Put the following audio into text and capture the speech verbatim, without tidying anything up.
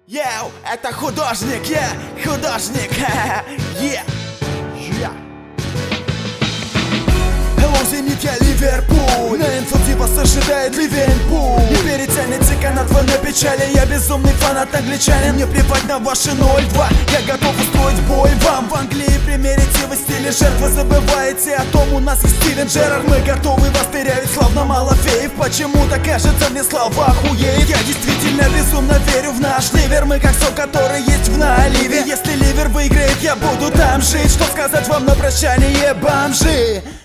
Йоу, это художник, я художник, yeah. Yeah. Hello, Зенит, я Ливерпуль. На инфоте вас ожидает Ливенпуль. Не перетянете канат, вы на печали. Я безумный фанат англичанин. Мне плевать на ваши ноль два. Я готов устроить бой вам. В Англии примерите вы стили жертвы. Забываете о том, у нас есть Стивен Джерард. Мы готовы вас дырявить, славно мало феев. Почему-то кажется мне слова хуеет. Я действительно безумно верю в наш ливер. Мы как сок, который есть в наливе. Если ливер выиграет, я буду там жить. Что сказать вам на прощание, бомжи?